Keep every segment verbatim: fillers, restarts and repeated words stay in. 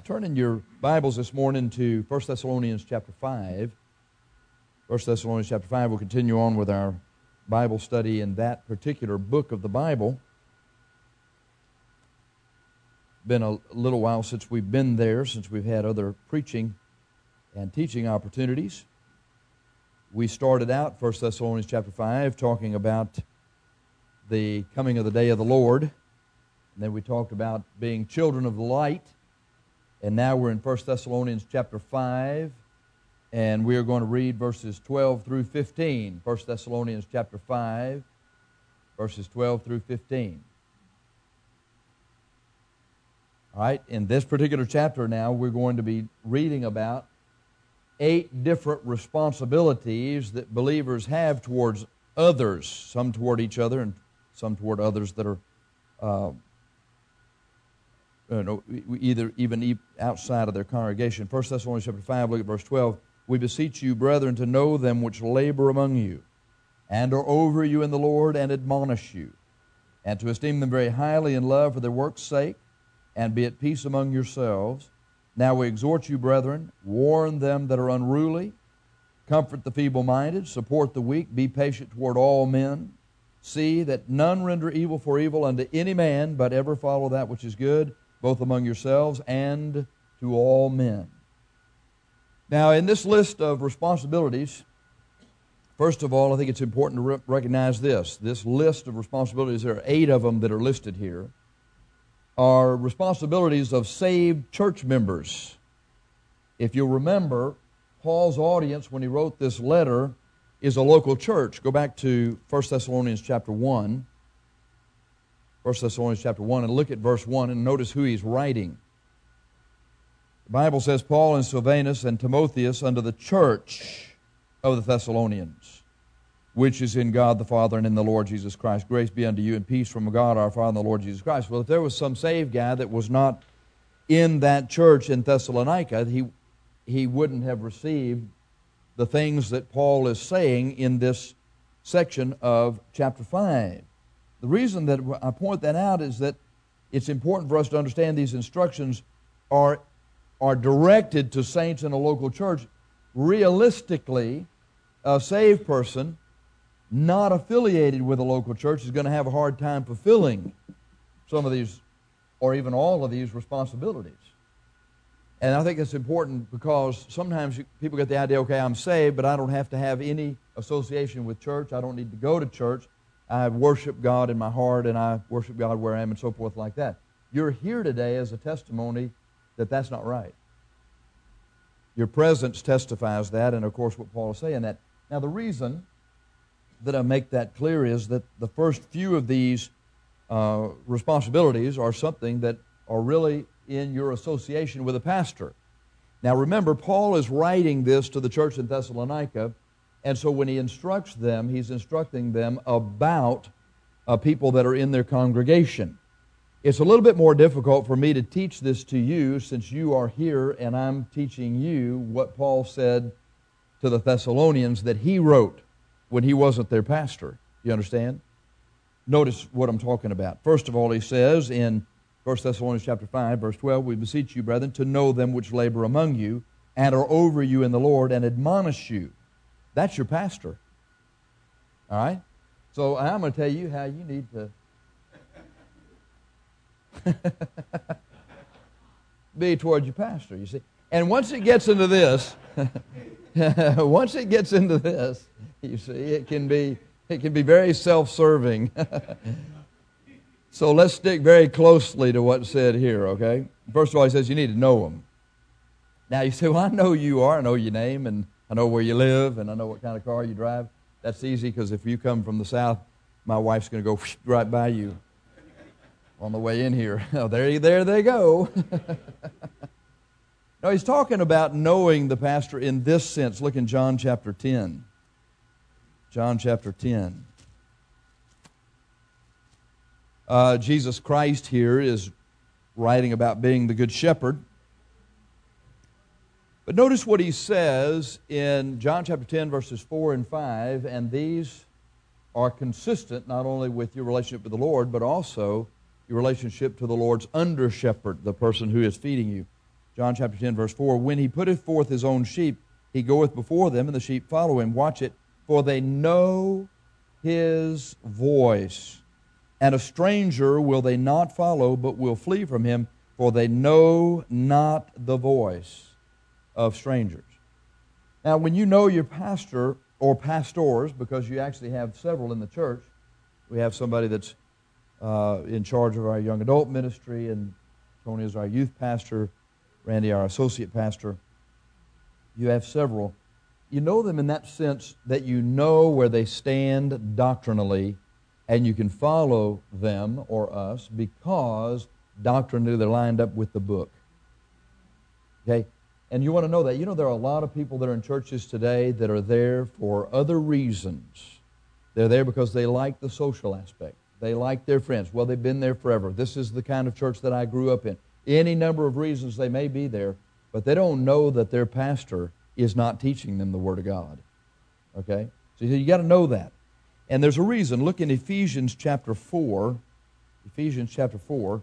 Turn in your Bibles this morning to First Thessalonians chapter five. First Thessalonians chapter five, we'll continue on with our Bible study in that particular book of the Bible. Been a little while since we've been there, since we've had other preaching and teaching opportunities. We started out First Thessalonians chapter five talking about the coming of the day of the Lord. And then we talked about being children of the light. And now we're in First Thessalonians chapter five, and we are going to read verses twelve through fifteen. First Thessalonians chapter five, verses twelve through fifteen. All right, in this particular chapter now, we're going to be reading about eight different responsibilities that believers have towards others, some toward each other and some toward others that are uh, You know, either even outside of their congregation. First Thessalonians chapter five, look at verse twelve. We beseech you, brethren, to know them which labor among you, and are over you in the Lord, and admonish you, and to esteem them very highly in love for their work's sake, and be at peace among yourselves. Now we exhort you, brethren, warn them that are unruly, comfort the feeble-minded, support the weak, be patient toward all men. See that none render evil for evil unto any man, but ever follow that which is good, both among yourselves and to all men. Now, in this list of responsibilities, first of all, I think it's important to re- recognize this. This list of responsibilities, there are eight of them that are listed here, are responsibilities of saved church members. If you'll remember, Paul's audience, when he wrote this letter, is a local church. Go back to First Thessalonians chapter one. First Thessalonians chapter one, and look at verse one, and notice who he's writing. The Bible says, Paul and Silvanus and Timotheus unto the church of the Thessalonians, which is in God the Father and in the Lord Jesus Christ. Grace be unto you and peace from God our Father and the Lord Jesus Christ. Well, if there was some saved guy that was not in that church in Thessalonica, he, he wouldn't have received the things that Paul is saying in this section of chapter five. The reason that I point that out is that it's important for us to understand these instructions are, are directed to saints in a local church. Realistically, a saved person not affiliated with a local church is going to have a hard time fulfilling some of these, or even all of these responsibilities. And I think it's important because sometimes people get the idea, okay, I'm saved, but I don't have to have any association with church. I don't need to go to church. I worship God in my heart, and I worship God where I am, and so forth like that. You're here today as a testimony that that's not right. Your presence testifies that, and of course what Paul is saying that. Now the reason that I make that clear is that the first few of these uh, responsibilities are something that are really in your association with a pastor. Now remember, Paul is writing this to the church in Thessalonica, and so when he instructs them, he's instructing them about uh, people that are in their congregation. It's a little bit more difficult for me to teach this to you since you are here and I'm teaching you what Paul said to the Thessalonians that he wrote when he wasn't their pastor. You understand? Notice what I'm talking about. First of all, he says in First Thessalonians chapter five, verse twelve, we beseech you, brethren, to know them which labor among you and are over you in the Lord and admonish you. That's your pastor. All right? So I'm going to tell you how you need to be toward your pastor, you see. And once it gets into this, once it gets into this, you see, it can be it can be very self-serving. So let's stick very closely to what's said here, okay? First of all, he says you need to know them. Now you say, well, I know you are. I know your name, and I know where you live, and I know what kind of car you drive. That's easy because if you come from the south, my wife's going to go right by you on the way in here. Oh, there, there they go. No, he's talking about knowing the pastor in this sense. Look in John chapter ten. John chapter ten. Uh, Jesus Christ here is writing about being the good shepherd. But notice what he says in John chapter ten, verses four and five, and these are consistent not only with your relationship with the Lord, but also your relationship to the Lord's under-shepherd, the person who is feeding you. John chapter ten, verse four, when he putteth forth his own sheep, he goeth before them, and the sheep follow him. Watch it. For they know his voice. And a stranger will they not follow, but will flee from him, for they know not the voice of strangers. Now, when you know your pastor or pastors, because you actually have several in the church, we have somebody that's uh, in charge of our young adult ministry, and Tony is our youth pastor, Randy our associate pastor. You have several. You know them in that sense that you know where they stand doctrinally, and you can follow them or us because doctrinally they're lined up with the book. Okay? And you want to know that. You know there are a lot of people that are in churches today that are there for other reasons. They're there because they like the social aspect. They like their friends. Well, they've been there forever. This is the kind of church that I grew up in. Any number of reasons they may be there, but they don't know that their pastor is not teaching them the Word of God. Okay? So you got to know that. And there's a reason. Look in Ephesians chapter four. Ephesians chapter four.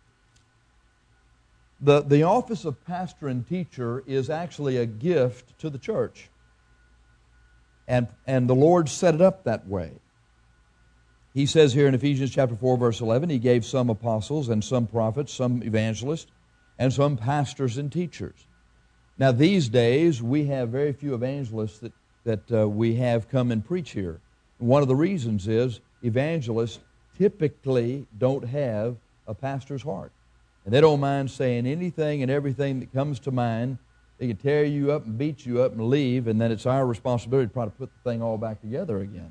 The, the office of pastor and teacher is actually a gift to the church. And, and the Lord set it up that way. He says here in Ephesians chapter four, verse eleven, He gave some apostles and some prophets, some evangelists, and some pastors and teachers. Now, these days, we have very few evangelists that, that uh, we have come and preach here. One of the reasons is evangelists typically don't have a pastor's heart. And they don't mind saying anything and everything that comes to mind. They can tear you up and beat you up and leave, and then it's our responsibility to try to put the thing all back together again.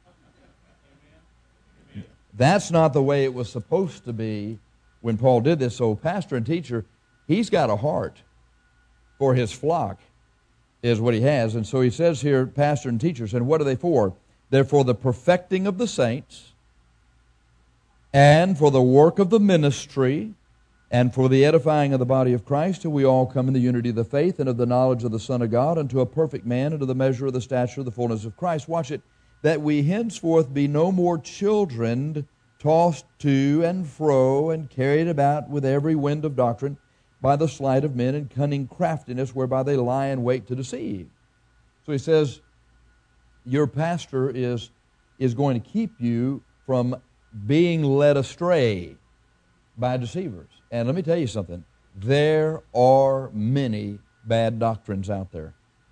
That's not the way it was supposed to be when Paul did this. So pastor and teacher, he's got a heart for his flock, is what he has. And so he says here, pastor and teachers, and what are they for? They're for the perfecting of the saints, and for the work of the ministry, and for the edifying of the body of Christ, till we all come in the unity of the faith and of the knowledge of the Son of God, unto a perfect man, unto the measure of the stature of the fullness of Christ. Watch it. That we henceforth be no more children, tossed to and fro, and carried about with every wind of doctrine, by the sleight of men and cunning craftiness, whereby they lie in wait to deceive. So he says, your pastor is, is going to keep you from being led astray by deceivers. And let me tell you something. There are many bad doctrines out there.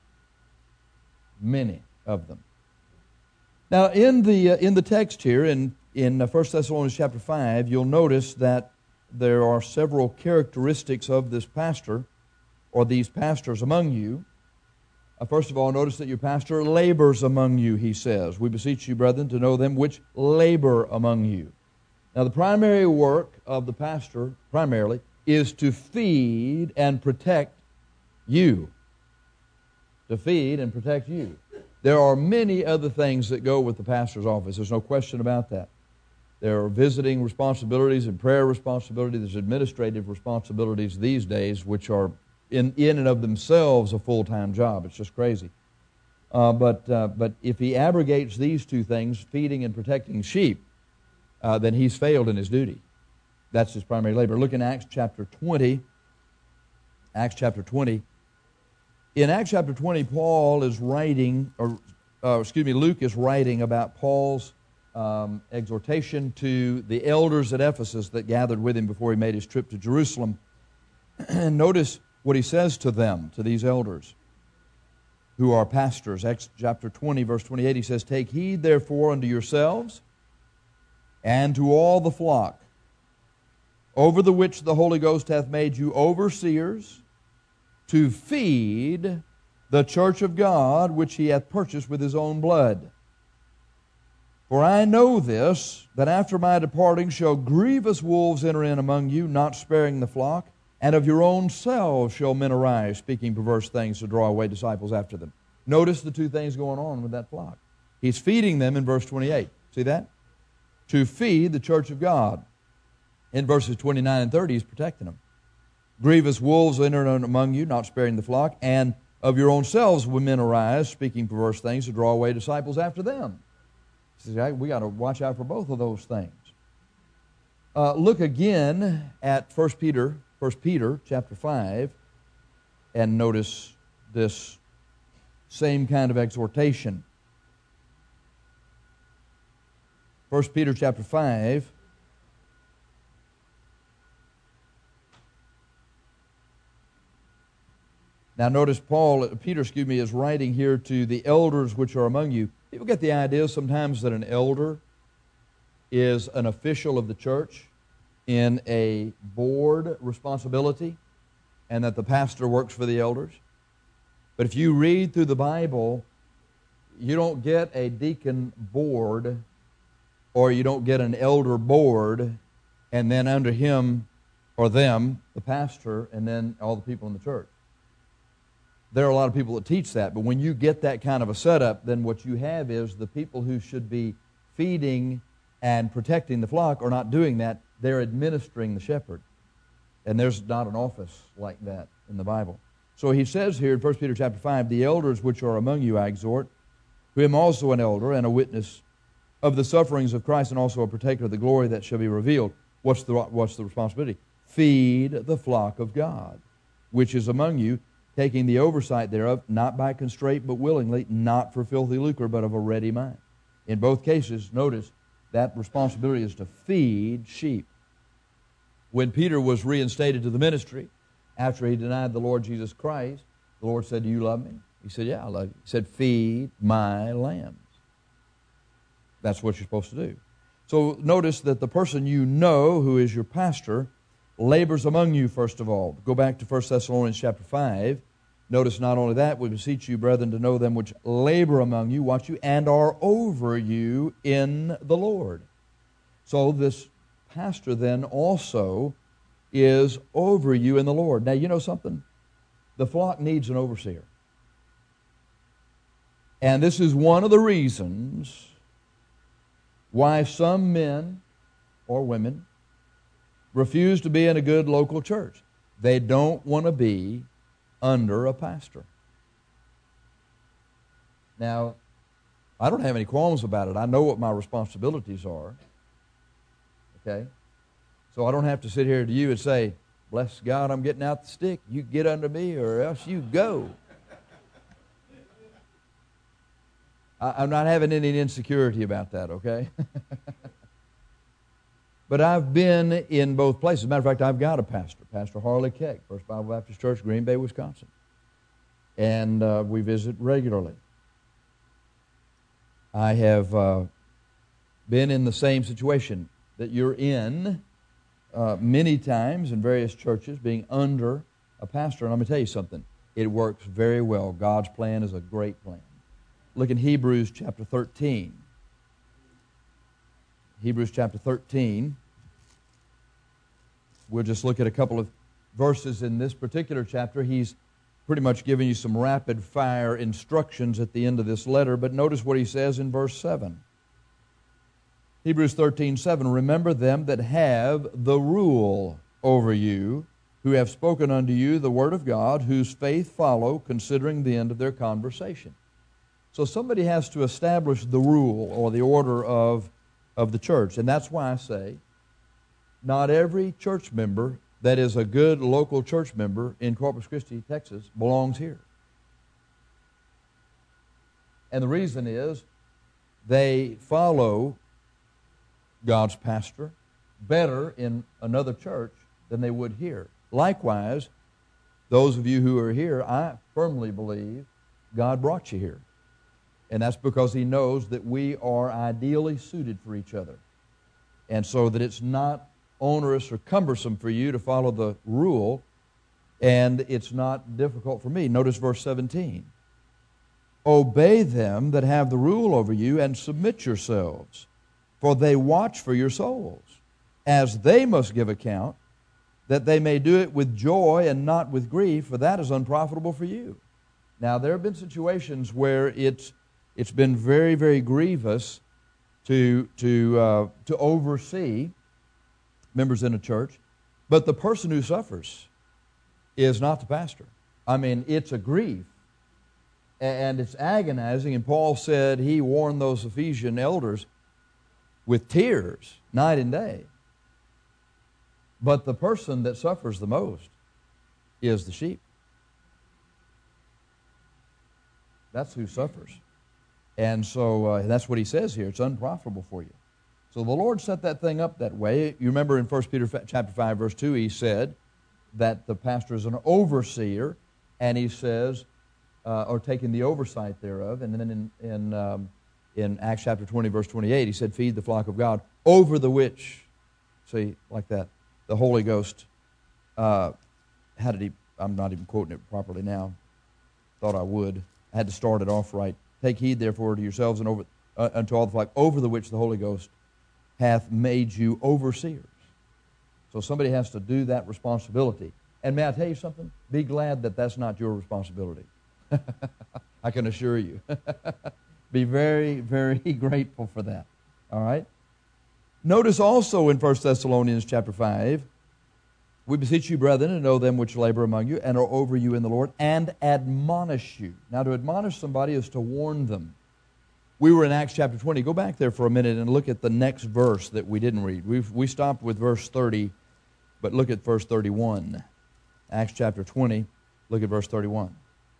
Many of them. Now, in the uh, in the text here, in, in uh, First Thessalonians chapter five, you'll notice that there are several characteristics of this pastor, or these pastors among you. Uh, first of all, notice that your pastor labors among you, he says. We beseech you, brethren, to know them which labor among you. Now, the primary work of the pastor, primarily, is to feed and protect you. To feed and protect you. There are many other things that go with the pastor's office. There's no question about that. There are visiting responsibilities and prayer responsibilities. There's administrative responsibilities these days, which are in, in and of themselves a full-time job. It's just crazy. Uh, but, uh, but if he abrogates these two things, feeding and protecting sheep, uh, then he's failed in his duty. That's his primary labor. Look in Acts chapter twenty. Acts chapter twenty. In Acts chapter twenty, Paul is writing, or uh, excuse me, Luke is writing about Paul's um, exhortation to the elders at Ephesus that gathered with him before he made his trip to Jerusalem. And notice what he says to them, to these elders who are pastors. Acts chapter twenty, verse twenty-eight, he says, "Take heed therefore unto yourselves and to all the flock, over the which the Holy Ghost hath made you overseers, to feed the church of God, which he hath purchased with his own blood. For I know this, that after my departing shall grievous wolves enter in among you, not sparing the flock, and of your own selves shall men arise, speaking perverse things to draw away disciples after them." Notice the two things going on with that flock. He's feeding them in verse twenty-eight. See that? To feed the church of God. In verses twenty-nine and thirty, he's protecting them. "Grievous wolves enter among you, not sparing the flock, and of your own selves will men arise, speaking perverse things to draw away disciples after them." See, we got to watch out for both of those things. Uh, look again at First Peter, First Peter chapter five. And notice this same kind of exhortation. First Peter chapter five. Now notice Paul, Peter, excuse me, is writing here to the elders which are among you. People get the idea sometimes that an elder is an official of the church in a board responsibility and that the pastor works for the elders. But if you read through the Bible, you don't get a deacon board or you don't get an elder board and then under him or them, the pastor, and then all the people in the church. There are a lot of people that teach that, but when you get that kind of a setup, then what you have is the people who should be feeding and protecting the flock are not doing that. They're administering the shepherd. And there's not an office like that in the Bible. So he says here in First Peter chapter five, the elders which are among you I exhort, who am also an elder and a witness of the sufferings of Christ and also a partaker of the glory that shall be revealed. What's the, what's the responsibility? Feed the flock of God, which is among you, taking the oversight thereof, not by constraint, but willingly, not for filthy lucre, but of a ready mind. In both cases, notice, that responsibility is to feed sheep. When Peter was reinstated to the ministry, after he denied the Lord Jesus Christ, the Lord said, do you love me? He said, yeah, I love you. He said, feed my lambs. That's what you're supposed to do. So notice that the person you know, who is your pastor, labors among you, first of all. Go back to First Thessalonians chapter five. Notice not only that, we beseech you, brethren, to know them which labor among you, watch you, and are over you in the Lord. So this pastor then also is over you in the Lord. Now, you know something? The flock needs an overseer. And this is one of the reasons why some men or women refuse to be in a good local church. They don't want to be under a pastor. Now, I don't have any qualms about it. I know what my responsibilities are. Okay? So I don't have to sit here to you and say, bless God, I'm getting out the stick. You get under me or else you go. I, I'm not having any insecurity about that, okay? But I've been in both places. As a matter of fact, I've got a pastor, Pastor Harley Keck, First Bible Baptist Church, Green Bay, Wisconsin. And uh, we visit regularly. I have uh, been in the same situation that you're in uh, many times in various churches, being under a pastor. And I'm going to tell you something. It works very well. God's plan is a great plan. Look in Hebrews chapter thirteen. Hebrews chapter thirteen. We'll just look at a couple of verses in this particular chapter. He's pretty much giving you some rapid-fire instructions at the end of this letter, but notice what he says in verse seven. Hebrews thirteen seven, remember them that have the rule over you, who have spoken unto you the word of God, whose faith follow, considering the end of their conversation. So somebody has to establish the rule or the order of of the church. And that's why I say not every church member that is a good local church member in Corpus Christi, Texas, belongs here. And the reason is they follow God's pastor better in another church than they would here. Likewise, those of you who are here, I firmly believe God brought you here. And that's because He knows that we are ideally suited for each other. And so that it's not onerous or cumbersome for you to follow the rule, and it's not difficult for me. Notice verse seventeen. Obey them that have the rule over you, and submit yourselves, for they watch for your souls, as they must give account, that they may do it with joy and not with grief, for that is unprofitable for you. Now, there have been situations where it's it's been very, very grievous to to uh, to oversee members in a church, but the person who suffers is not the pastor. I mean, it's a grief, and it's agonizing. And Paul said he warned those Ephesian elders with tears night and day. But the person that suffers the most is the sheep. That's who suffers. And so uh, that's what he says here. It's unprofitable for you. So the Lord set that thing up that way. You remember in First Peter chapter five, verse two, he said that the pastor is an overseer, and he says, uh, or taking the oversight thereof. And then in in, um, in Acts chapter twenty, verse twenty-eight, he said, feed the flock of God, over the which, see, like that, the Holy Ghost, uh, how did he, I'm not even quoting it properly now. Thought I would. I had to start it off right. Take heed, therefore, to yourselves and over uh, unto all the flock, over the which the Holy Ghost hath made you overseers. So somebody has to do that responsibility. And may I tell you something? Be glad that that's not your responsibility. I can assure you. Be very, very grateful for that. All right? Notice also in First Thessalonians chapter five, we beseech you, brethren, to know them which labor among you and are over you in the Lord, and admonish you. Now, to admonish somebody is to warn them. We were in Acts chapter twenty. Go back there for a minute and look at the next verse that we didn't read. We've, we stopped with verse thirty, but look at verse thirty-one. Acts chapter twenty, look at verse thirty-one.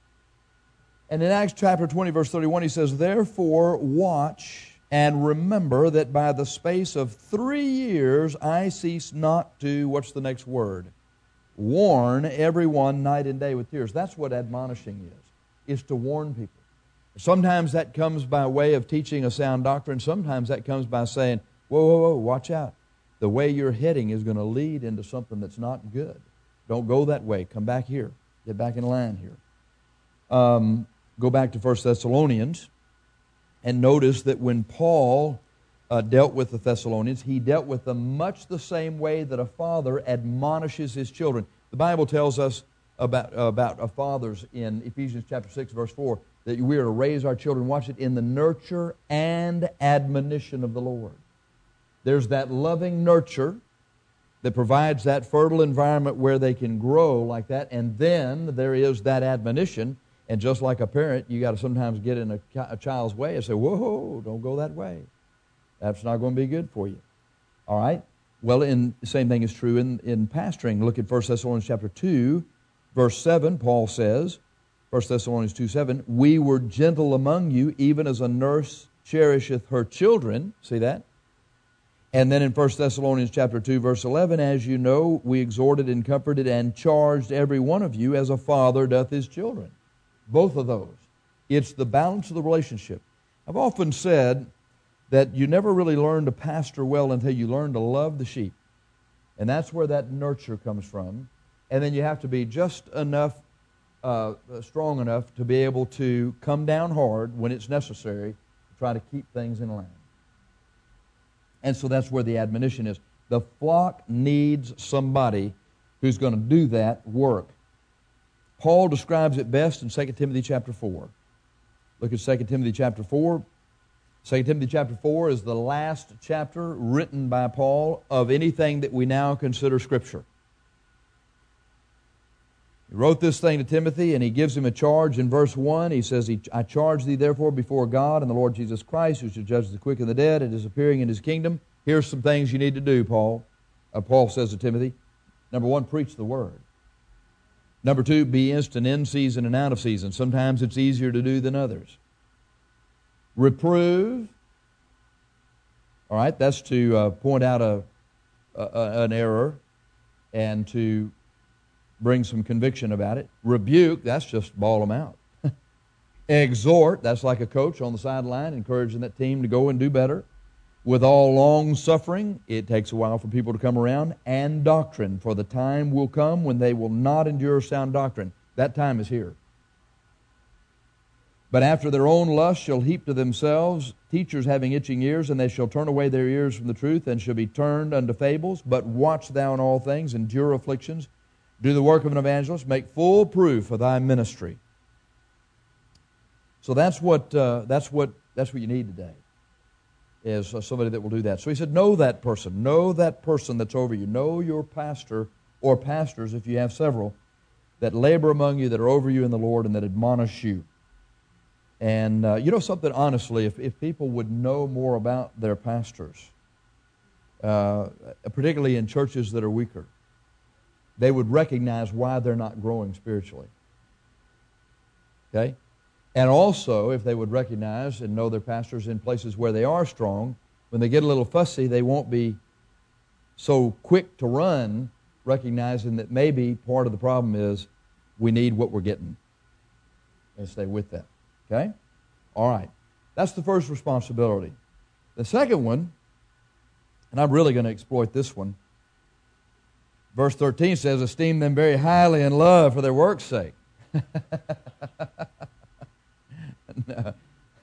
And in Acts chapter twenty, verse thirty-one, he says, therefore watch and remember that by the space of three years I cease not to, what's the next word? Warn everyone night and day with tears. That's what admonishing is, is to warn people. Sometimes that comes by way of teaching a sound doctrine. Sometimes that comes by saying, whoa, whoa, whoa, watch out. The way you're heading is going to lead into something that's not good. Don't go that way. Come back here. Get back in line here. Um, go back to First Thessalonians and notice that when Paul uh, dealt with the Thessalonians, he dealt with them much the same way that a father admonishes his children. The Bible tells us about, uh, about uh, fathers in Ephesians chapter six, verse four, that we are to raise our children, watch it, in the nurture and admonition of the Lord. There's that loving nurture that provides that fertile environment where they can grow like that, and then there is that admonition. And just like a parent, you got to sometimes get in a, a child's way and say, whoa, don't go that way. That's not going to be good for you. All right? Well, in, the same thing is true in, in pastoring. Look at First Thessalonians chapter two, verse seven. Paul says, First Thessalonians two, seven, we were gentle among you, even as a nurse cherisheth her children. See that? And then in First Thessalonians chapter two, verse eleven, as you know, we exhorted and comforted and charged every one of you as a father doth his children. Both of those. It's the balance of the relationship. I've often said that you never really learn to pastor well until you learn to love the sheep. And that's where that nurture comes from. And then you have to be just enough, uh, strong enough to be able to come down hard when it's necessary to try to keep things in line. And so that's where the admonition is. The flock needs somebody who's going to do that work. Paul describes it best in Second Timothy chapter four. Look at Second Timothy chapter four. Second Timothy chapter four is the last chapter written by Paul of anything that we now consider Scripture. He wrote this thing to Timothy, and he gives him a charge in verse one. He says, I charge thee therefore before God and the Lord Jesus Christ, who shall judge the quick and the dead, and is appearing in his kingdom. Here's some things you need to do, Paul. Uh, Paul says to Timothy. Number one, preach the word. Number two, be instant in season and out of season. Sometimes it's easier to do than others. Reprove. All right, that's to uh, point out a, a an error and to bring some conviction about it. Rebuke, that's just bawl them out. Exhort, that's like a coach on the sideline encouraging that team to go and do better. With all long suffering, it takes a while for people to come around, and doctrine, for the time will come when they will not endure sound doctrine. That time is here. But after their own lust shall heap to themselves teachers having itching ears, and they shall turn away their ears from the truth, and shall be turned unto fables. But watch thou in all things, endure afflictions, do the work of an evangelist, make full proof of thy ministry. So that's what uh, that's what that's what you need today. Is somebody that will do that. So he said, know that person. Know that person that's over you. Know your pastor or pastors, if you have several, that labor among you, that are over you in the Lord, and that admonish you. And uh, you know something, honestly, if, if people would know more about their pastors, uh, particularly in churches that are weaker, they would recognize why they're not growing spiritually. Okay? And also, if they would recognize and know their pastors in places where they are strong, when they get a little fussy, they won't be so quick to run, recognizing that maybe part of the problem is we need what we're getting. And stay with that. Okay? All right. That's the first responsibility. The second one, and I'm really going to exploit this one, verse thirteen says, esteem them very highly in love for their work's sake. no.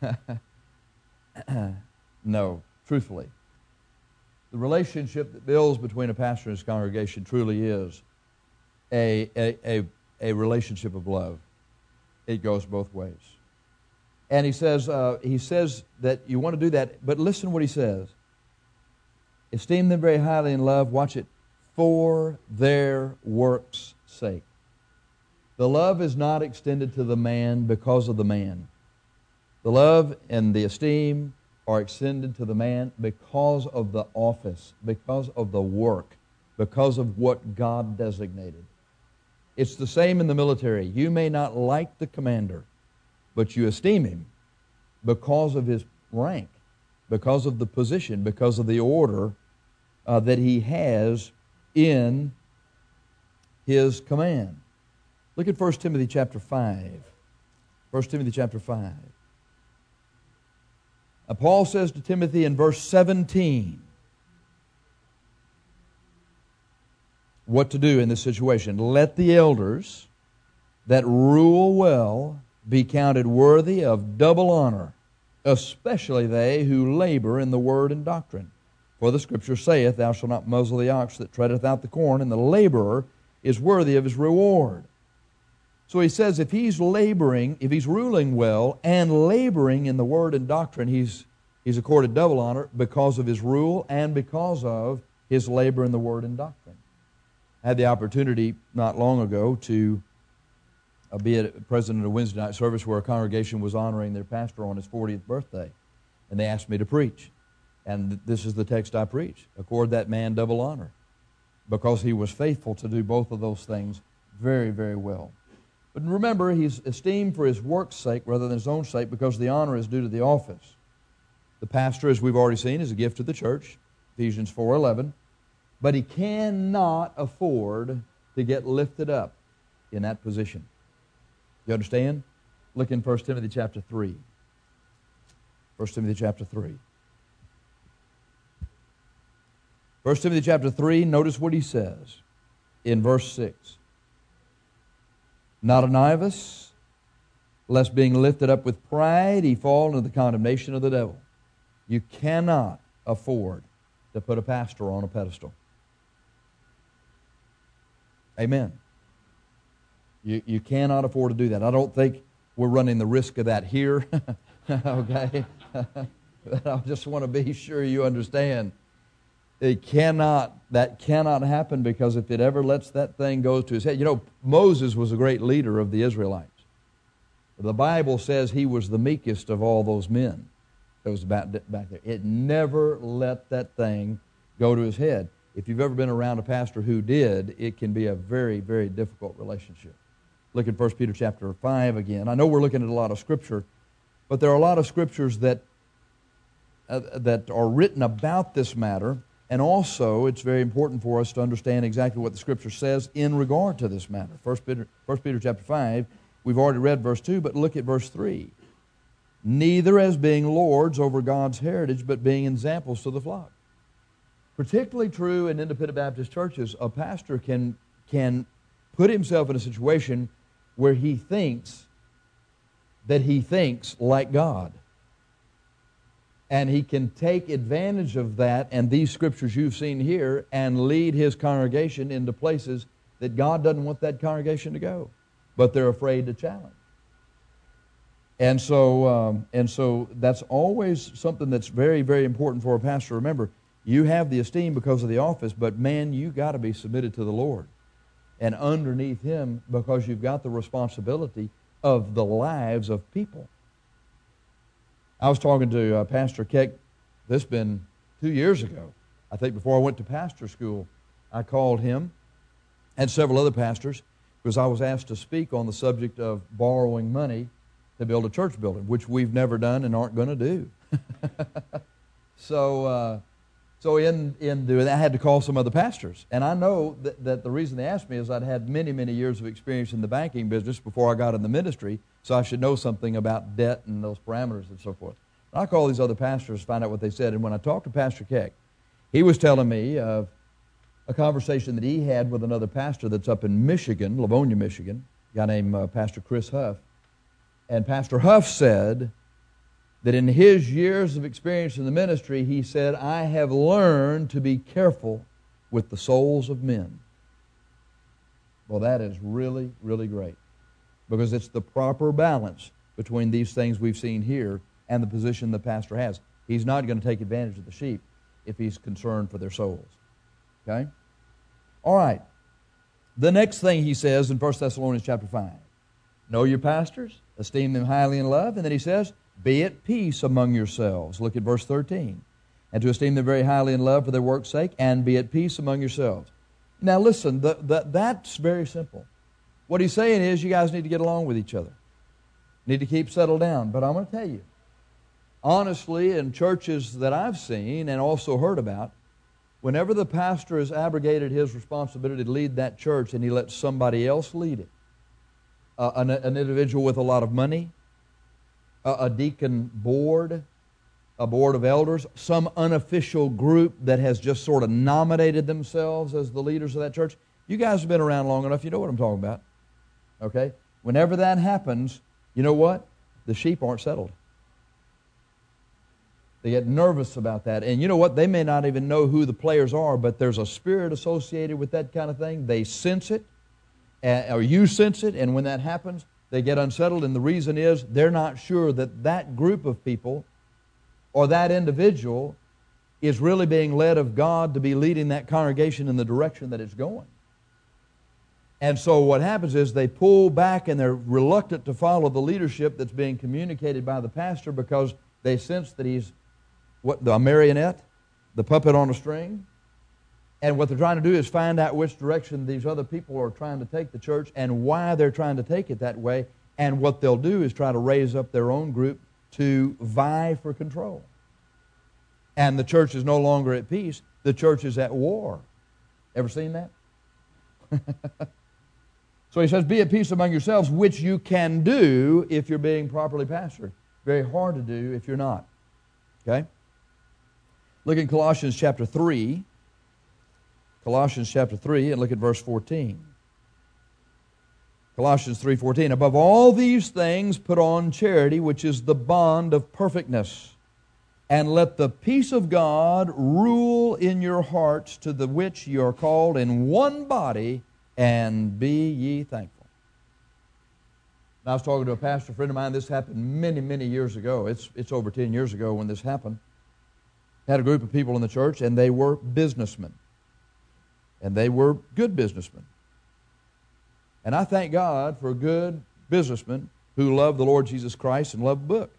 no, truthfully. The relationship that builds between a pastor and his congregation truly is a, a, a, a relationship of love. It goes both ways. And he says, uh, he says that you want to do that, but listen to what he says. Esteem them very highly in love, watch it, for their work's sake. The love is not extended to the man because of the man. The love and the esteem are extended to the man because of the office, because of the work, because of what God designated. It's the same in the military. You may not like the commander, but you esteem him because of his rank, because of the position, because of the order uh, that he has in his command. Look at First Timothy chapter five. First Timothy chapter five. Uh, Paul says to Timothy in verse seventeen what to do in this situation. Let the elders that rule well be counted worthy of double honor, especially they who labor in the word and doctrine. For the Scripture saith, thou shalt not muzzle the ox that treadeth out the corn, and the laborer is worthy of his reward. So he says if he's laboring, if he's ruling well and laboring in the word and doctrine, he's, he's accorded double honor because of his rule and because of his labor in the word and doctrine. I had the opportunity not long ago to uh, be a president of a Wednesday night service where a congregation was honoring their pastor on his fortieth birthday. And they asked me to preach. And th- this is the text I preach. Accord that man double honor. Because he was faithful to do both of those things very, very well. But remember, he's esteemed for his work's sake rather than his own sake because the honor is due to the office. The pastor, as we've already seen, is a gift to the church, Ephesians four eleven. But he cannot afford to get lifted up in that position. You understand? Look in First Timothy chapter three. First Timothy chapter three. First Timothy chapter three, notice what he says in verse six. Not a novice, lest being lifted up with pride, he fall into the condemnation of the devil. You cannot afford to put a pastor on a pedestal. Amen. You, you cannot afford to do that. I don't think we're running the risk of that here. Okay? But I just want to be sure you understand. It cannot, that cannot happen because if it ever lets that thing go to his head. You know, Moses was a great leader of the Israelites. The Bible says he was the meekest of all those men that was back there. It never let that thing go to his head. If you've ever been around a pastor who did, it can be a very, very difficult relationship. Look at First Peter chapter five again. I know we're looking at a lot of Scripture, but there are a lot of Scriptures that, uh, that are written about this matter. And also, it's very important for us to understand exactly what the Scripture says in regard to this matter. First Peter, First Peter chapter five, we've already read verse two, but look at verse three. Neither as being lords over God's heritage, but being examples to the flock. Particularly true in independent Baptist churches, a pastor can, can put himself in a situation where he thinks that he thinks like God. And he can take advantage of that and these scriptures you've seen here and lead his congregation into places that God doesn't want that congregation to go. But they're afraid to challenge. And so, um, and so that's always something that's very, very important for a pastor. Remember, you have the esteem because of the office, but man, you got to be submitted to the Lord. And underneath Him, because you've got the responsibility of the lives of people. I was talking to uh, Pastor Keck, this has been two years ago. I think before I went to pastor school, I called him and several other pastors because I was asked to speak on the subject of borrowing money to build a church building, which we've never done and aren't going to do. so, uh, so in in doing that, I had to call some other pastors, and I know that, that the reason they asked me is I'd had many many years of experience in the banking business before I got in the ministry, so I should know something about debt and those parameters and so forth. And I called these other pastors to find out what they said, and when I talked to Pastor Keck, he was telling me of a conversation that he had with another pastor that's up in Michigan, Livonia, Michigan, a guy named uh, Pastor Chris Huff. And Pastor Huff said that in his years of experience in the ministry, he said, I have learned to be careful with the souls of men. Well, that is really, really great, because it's the proper balance between these things we've seen here and the position the pastor has. He's not going to take advantage of the sheep if he's concerned for their souls. Okay? All right. The next thing he says in First Thessalonians chapter five, know your pastors, esteem them highly in love, and then he says, be at peace among yourselves. Look at verse thirteen. And to esteem them very highly in love for their work's sake, and be at peace among yourselves. Now listen, the, the, that's very simple. What he's saying is you guys need to get along with each other. Need to keep settled down. But I'm going to tell you, honestly, in churches that I've seen and also heard about, whenever the pastor has abrogated his responsibility to lead that church and he lets somebody else lead it, uh, an, an individual with a lot of money, a, a deacon board, a board of elders, some unofficial group that has just sort of nominated themselves as the leaders of that church. You guys have been around long enough, you know what I'm talking about. Okay? Whenever that happens, you know what? The sheep aren't settled. They get nervous about that. And you know what? They may not even know who the players are, but there's a spirit associated with that kind of thing. They sense it, or you sense it, and when that happens, they get unsettled. And the reason is they're not sure that that group of people or that individual is really being led of God to be leading that congregation in the direction that it's going. And so what happens is they pull back and they're reluctant to follow the leadership that's being communicated by the pastor because they sense that he's what the marionette, the puppet on a string. And what they're trying to do is find out which direction these other people are trying to take the church and why they're trying to take it that way. And what they'll do is try to raise up their own group to vie for control. And the church is no longer at peace. The church is at war. Ever seen that? So he says, be at peace among yourselves, which you can do if you're being properly pastored. Very hard to do if you're not. Okay? Look in Colossians chapter three. Colossians chapter three, and look at verse fourteen. Colossians three fourteen. Above all these things put on charity, which is the bond of perfectness. And let the peace of God rule in your hearts, to the which you are called in one body, and be ye thankful. Now, I was talking to a pastor friend of mine. This happened many, many years ago. It's, it's over ten years ago when this happened. Had a group of people in the church, and they were businessmen. And they were good businessmen. And I thank God for good businessmen who love the Lord Jesus Christ and love the book.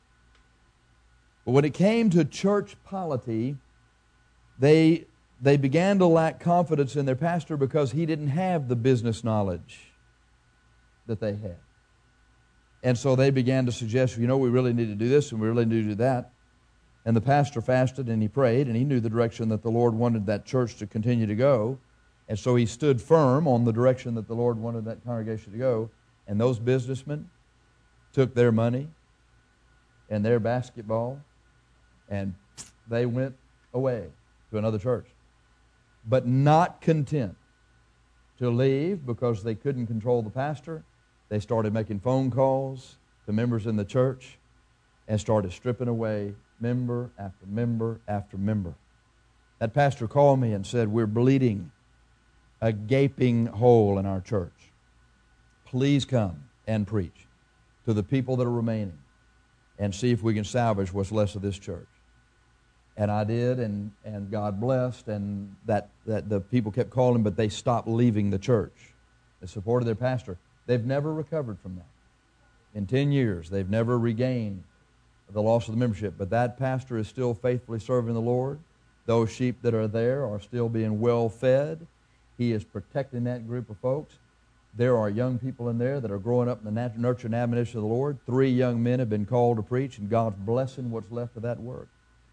But when it came to church polity, they, they began to lack confidence in their pastor because he didn't have the business knowledge that they had. And so they began to suggest, you know, we really need to do this and we really need to do that. And the pastor fasted and he prayed, and he knew the direction that the Lord wanted that church to continue to go. And so he stood firm on the direction that the Lord wanted that congregation to go. And those businessmen took their money and their basketball, and they went away to another church. But not content to leave because they couldn't control the pastor, they started making phone calls to members in the church and started stripping away member after member after member. That pastor called me and said, we're bleeding a gaping hole in our church. Please come and preach to the people that are remaining and see if we can salvage what's left of this church. And I did, and, and God blessed, and that, that the people kept calling, but they stopped leaving the church. They supported their pastor. They've never recovered from that. In ten years, they've never regained the loss of the membership. But that pastor is still faithfully serving the Lord. Those sheep that are there are still being well fed. He is protecting that group of folks. there are young people in there that are growing up in the nat- nurture and admonition of the Lord. Three young men have been called to preach, and God's blessing what's left of that work.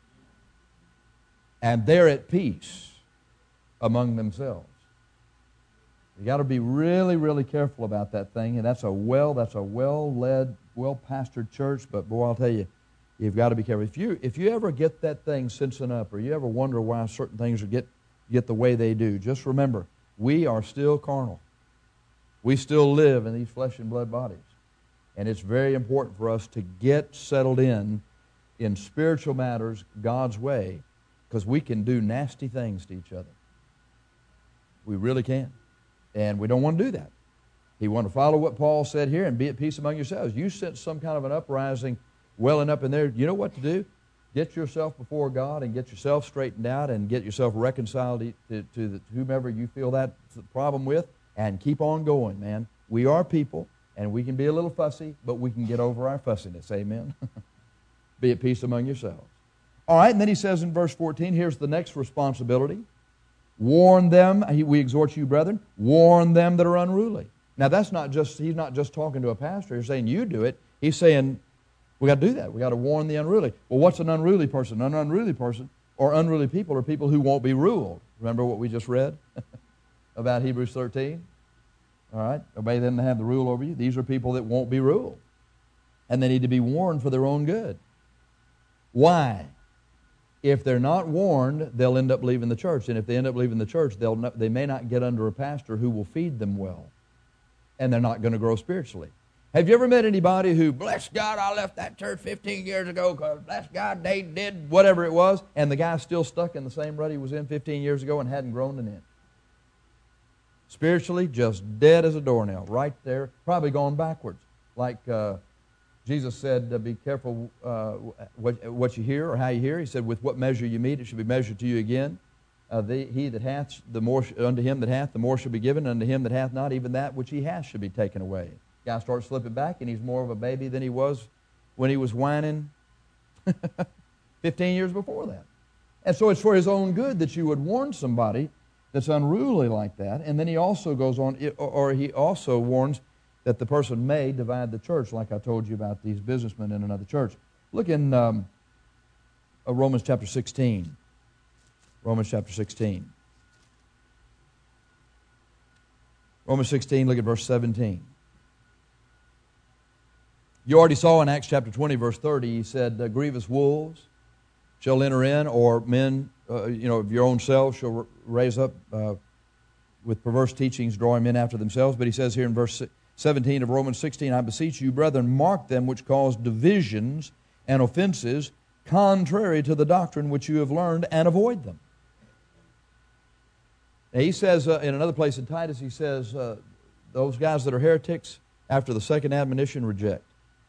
And they're at peace among themselves. You got to be really, really careful about that thing. And that's a well, that's a well-led, well-pastored church. But boy, I'll tell you, you've got to be careful. If you if you ever get that thing sensing up, or you ever wonder why certain things get get the way they do, just remember, we are still carnal. We still live in these flesh and blood bodies, and it's very important for us to get settled in in spiritual matters God's way, because we can do nasty things to each other. We really can. And we don't want to do that. You want to follow what Paul said here and be at peace among yourselves. You sense some kind of an uprising welling up in there. You know what to do? Get yourself before God and get yourself straightened out and get yourself reconciled to, to the, whomever you feel that problem with, and keep on going, man. We are people, and we can be a little fussy, but we can get over our fussiness. Amen? Be at peace among yourselves. All right, and then he says in verse fourteen, here's the next responsibility. Warn them, we exhort you, brethren, warn them that are unruly. Now, that's not just, he's not just talking to a pastor. He's saying you do it. He's saying we got to do that. We got to warn the unruly. Well, what's an unruly person? An unruly person or unruly people are people who won't be ruled. Remember what we just read about Hebrews thirteen? All right, obey them to have the rule over you. These are people that won't be ruled, and they need to be warned for their own good. Why? If they're not warned, they'll end up leaving the church. And if they end up leaving the church, they'll not, they may not get under a pastor who will feed them well. And they're not going to grow spiritually. Have you ever met anybody who, bless God, I left that church fifteen years ago because, bless God, they did whatever it was, and the guy's still stuck in the same rut he was in fifteen years ago and hadn't grown an inch? Spiritually, just dead as a doornail, right there, probably gone backwards. Like uh, Jesus said, uh, be careful uh, what, what you hear or how you hear. He said, with what measure you meet, it should be measured to you again. Uh, the, he that hath, the more unto him that hath, the more shall be given. Unto him that hath not, even that which he hath should be taken away. Guy starts slipping back, and he's more of a baby than he was when he was whining fifteen years before that. And so it's for his own good that you would warn somebody that's unruly like that. And then he also goes on, or he also warns that the person may divide the church, like I told you about these businessmen in another church. Look in um, uh, Romans chapter sixteen. Romans chapter sixteen. Romans sixteen, look at verse seventeen. You already saw in Acts chapter twenty, verse thirty, he said, uh, grievous wolves shall enter in, or men, uh, you know, of your own selves shall r- raise up uh, with perverse teachings, drawing men after themselves. But he says here in verse seventeen of Romans sixteen, I beseech you, brethren, mark them which cause divisions and offenses contrary to the doctrine which you have learned, and avoid them. Now he says uh, in another place in Titus, he says, uh, those guys that are heretics, after the second admonition, reject.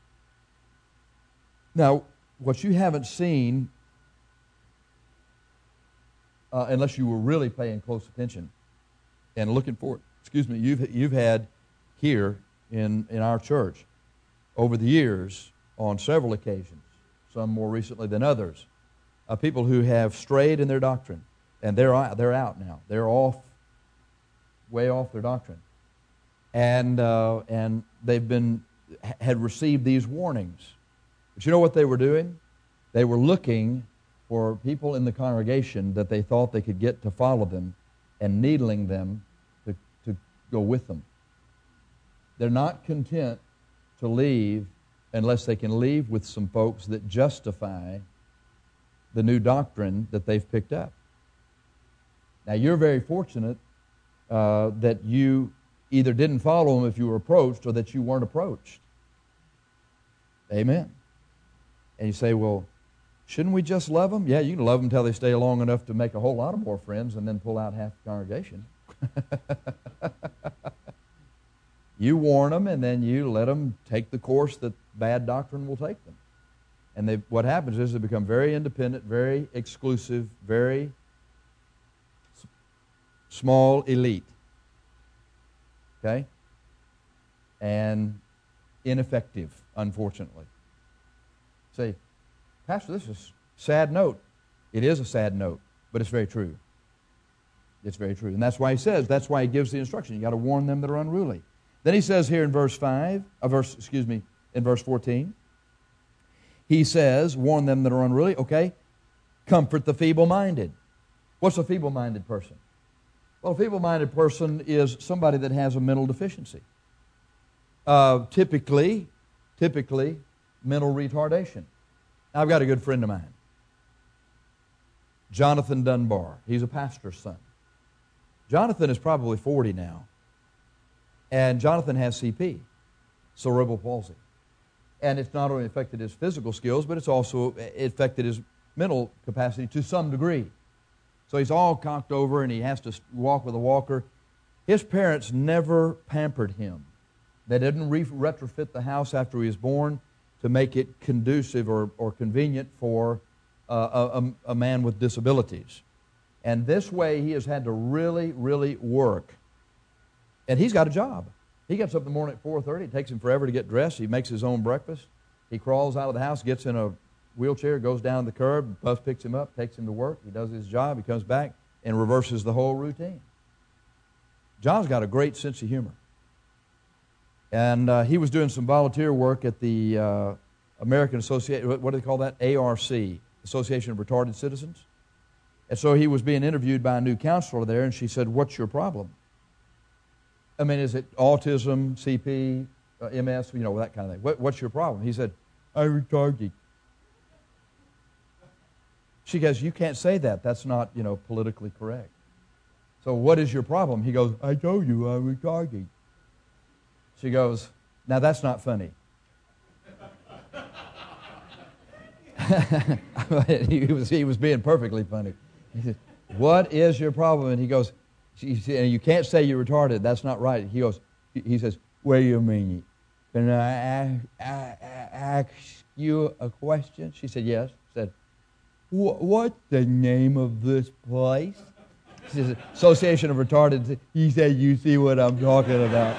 Now, what you haven't seen, uh, unless you were really paying close attention and looking for it, excuse me, you've, you've had here in, in our church over the years on several occasions, some more recently than others, uh, people who have strayed in their doctrine, and they're out, they're out now. They're off, way off their doctrine. And, uh, and they've been, had received these warnings. But you know what they were doing? They were looking for people in the congregation that they thought they could get to follow them and needling them to, to go with them. They're not content to leave unless they can leave with some folks that justify the new doctrine that they've picked up. Now, you're very fortunate uh, that you either didn't follow them if you were approached, or that you weren't approached. Amen. And you say, well, shouldn't we just love them? Yeah, you can love them until they stay long enough to make a whole lot of more friends and then pull out half the congregation. You warn them, and then you let them take the course that bad doctrine will take them. And they, what happens is they become very independent, very exclusive, very s- small elite. Okay? And ineffective, unfortunately. Say, Pastor, this is a sad note. It is a sad note, but it's very true. It's very true. And that's why he says, that's why he gives the instruction. You've got to warn them that are unruly. Then he says here in verse five, uh, verse, excuse me, in verse fourteen, he says, warn them that are unruly, okay, comfort the feeble-minded. What's a feeble-minded person? Well, a feeble-minded person is somebody that has a mental deficiency. Uh, typically, typically, mental retardation. Now, I've got a good friend of mine, Jonathan Dunbar. He's a pastor's son. Jonathan is probably forty now, and Jonathan has C P, cerebral palsy. And it's not only affected his physical skills, but it's also affected his mental capacity to some degree. So he's all cocked over, and he has to walk with a walker. His parents never pampered him. They didn't re- retrofit the house after he was born to make it conducive or, or convenient for uh, a, a man with disabilities. And this way he has had to really, really work. And he's got a job. He gets up in the morning at four thirty. It takes him forever to get dressed. He makes his own breakfast. He crawls out of the house, gets in a wheelchair, goes down the curb. Bus picks him up, takes him to work. He does his job. He comes back and reverses the whole routine. John's got a great sense of humor. And uh, he was doing some volunteer work at the uh, American Association, what do they call that? A R C, Association of Retarded Citizens. And so he was being interviewed by a new counselor there, and she said, "What's your problem?" I mean, is it autism, C P, uh, M S, you know, that kind of thing. What, what's your problem? He said, "I'm retarded." She goes, "You can't say that. That's not, you know, politically correct." So what is your problem? He goes, "I told you I'm retarded." She goes, "Now that's not funny." he, was, he was being perfectly funny. He said, "What is your problem?" And he goes, she said, "You can't say you're retarded. That's not right." He goes, he says, "What do you mean? Can I ask, I, I ask you a question?" She said, "Yes." He said, "What's the name of this place?" She says, "Association of Retarded." He said, "You see what I'm talking about."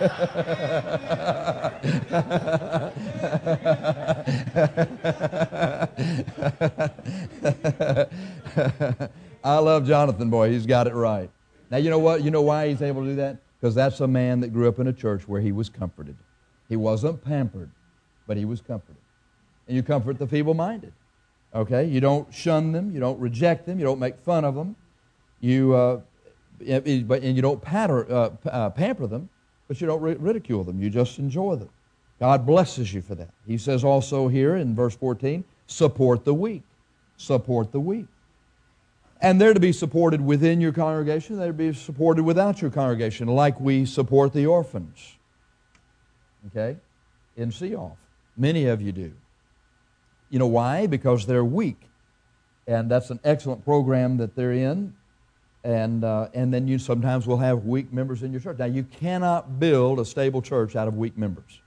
I love Jonathan, boy. He's got it right. Now, you know what? You know why he's able to do that? Because that's a man that grew up in a church where he was comforted. He wasn't pampered, but he was comforted. And you comfort the feeble-minded. Okay? You don't shun them. You don't reject them. You don't make fun of them. You, uh, but and you don't patter, uh, uh, pamper them, but you don't ridicule them. You just enjoy them. God blesses you for that. He says also here in verse fourteen, support the weak. Support the weak. And they're to be supported within your congregation. They're to be supported without your congregation, like we support the orphans. Okay? In Seoff. Many of you do. You know why? Because they're weak. And that's an excellent program that they're in. And uh, and then you sometimes will have weak members in your church. Now, you cannot build a stable church out of weak members.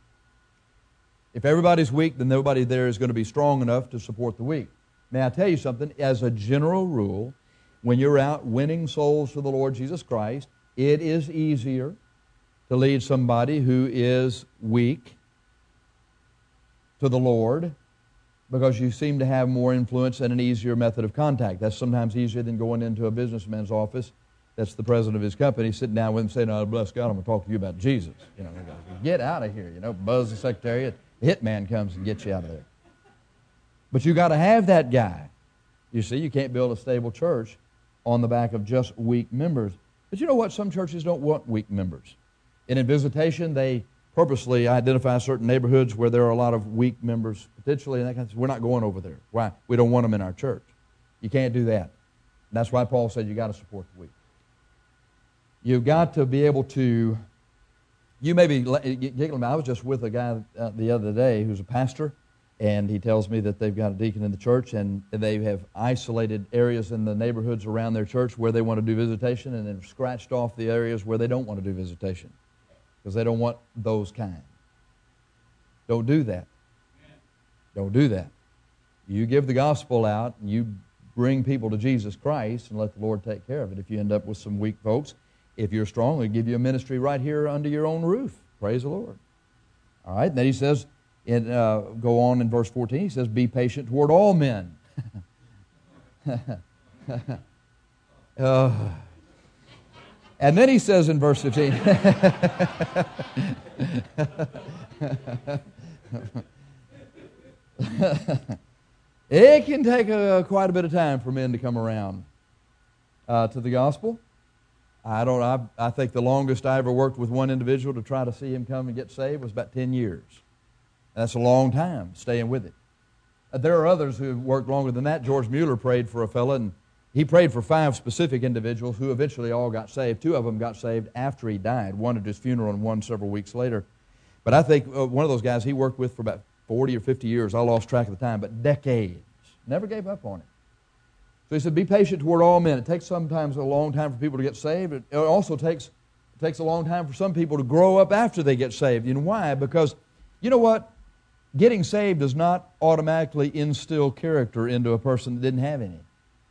If everybody's weak, then nobody there is going to be strong enough to support the weak. May I tell you something? As a general rule, when you're out winning souls to the Lord Jesus Christ, it is easier to lead somebody who is weak to the Lord, because you seem to have more influence and an easier method of contact. That's sometimes easier than going into a businessman's office that's the president of his company, sitting down with him saying, "Oh, bless God, I'm going to talk to you about Jesus." You know, get out of here. You know, buzz the secretary. The hitman comes and gets you out of there. But you got to have that guy. You see, you can't build a stable church on the back of just weak members. But you know what? Some churches don't want weak members. And in visitation, they purposely identify certain neighborhoods where there are a lot of weak members potentially, and that kind of, we're not going over there. Why? We don't want them in our church. You can't do that. And that's why Paul said you got to support the weak. You've got to be able to. You may be. I was just with a guy uh, the other day who's a pastor, and he tells me that they've got a deacon in the church, and they have isolated areas in the neighborhoods around their church where they want to do visitation, and then scratched off the areas where they don't want to do visitation, because they don't want those kind. Don't do that. Don't do that. You give the gospel out, and you bring people to Jesus Christ, and let the Lord take care of it. If you end up with some weak folks, if you're strong, He'll give you a ministry right here under your own roof. Praise the Lord. All right, and then he says, in, uh, go on in verse fourteen, he says, be patient toward all men. uh, And then he says in verse fifteen, it can take a, quite a bit of time for men to come around uh, to the gospel. I don't. I, I think the longest I ever worked with one individual to try to see him come and get saved was about ten years. That's a long time staying with it. Uh, there are others who have worked longer than that. George Mueller prayed for a fellow, and he prayed for five specific individuals who eventually all got saved. Two of them got saved after he died, one at his funeral and one several weeks later. But I think uh, one of those guys he worked with for about forty or fifty years, I lost track of the time, but decades. Never gave up on it. So he said, be patient toward all men. It takes sometimes a long time for people to get saved. It also takes, it takes a long time for some people to grow up after they get saved. You know why? Because, you know what? Getting saved does not automatically instill character into a person that didn't have any.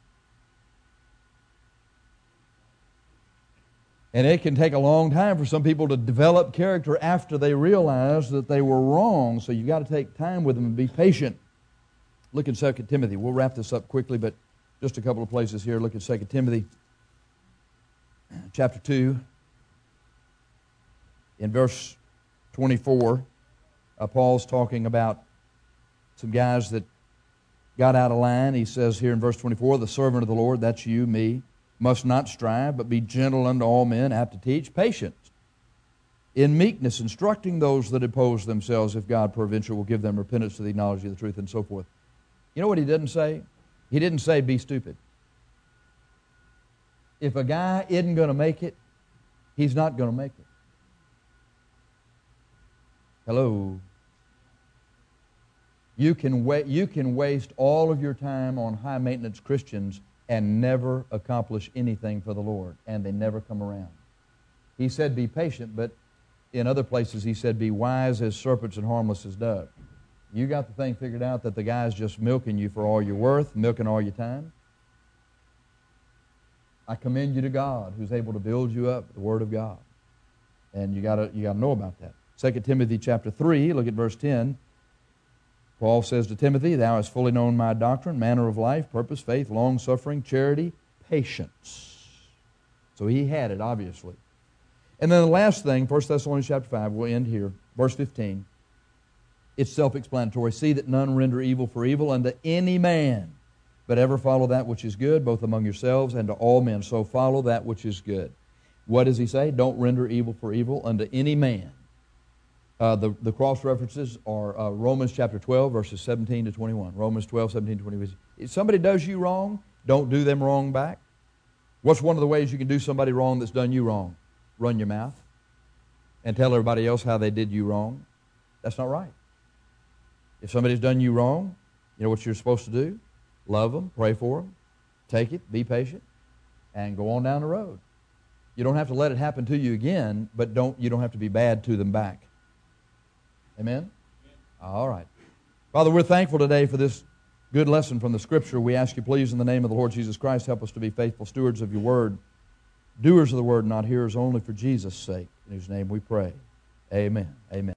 And it can take a long time for some people to develop character after they realize that they were wrong. So you've got to take time with them and be patient. Look in Second Timothy. We'll wrap this up quickly, but just a couple of places here. Look at Second Timothy chapter two. In verse twenty-four, uh, Paul's talking about some guys that got out of line. He says here in verse twenty-four, the servant of the Lord, that's you, me, must not strive, but be gentle unto all men, apt to teach, patient, in meekness, instructing those that oppose themselves, if God peradventure will give them repentance to the knowledge of the truth, and so forth. You know what he didn't say? He didn't say be stupid. If a guy isn't going to make it, he's not going to make it. Hello. You can wa- you can waste all of your time on high-maintenance Christians and never accomplish anything for the Lord, and they never come around. He said be patient, but in other places he said be wise as serpents and harmless as doves. You got the thing figured out that the guy's just milking you for all you're worth, milking all your time? I commend you to God, who's able to build you up with the Word of God. And you gotta you gotta know about that. Second Timothy chapter three, look at verse ten. Paul says to Timothy, thou hast fully known my doctrine, manner of life, purpose, faith, long-suffering, charity, patience. So he had it, obviously. And then the last thing, First Thessalonians chapter five, we'll end here, verse fifteen. It's self-explanatory. See that none render evil for evil unto any man, but ever follow that which is good, both among yourselves and to all men. So follow that which is good. What does he say? Don't render evil for evil unto any man. Uh, the, the cross references are uh, Romans chapter twelve, verses seventeen to twenty-one. Romans twelve, seventeen to twenty-one. If somebody does you wrong, don't do them wrong back. What's one of the ways you can do somebody wrong that's done you wrong? Run your mouth and tell everybody else how they did you wrong. That's not right. If somebody's done you wrong, you know what you're supposed to do? Love them, pray for them, take it, be patient, and go on down the road. You don't have to let it happen to you again, but don't you don't have to be bad to them back. Amen? All right. Father, we're thankful today for this good lesson from the Scripture. We ask you, please, in the name of the Lord Jesus Christ, help us to be faithful stewards of your word, doers of the word, not hearers only, for Jesus' sake. In whose name we pray. Amen. Amen.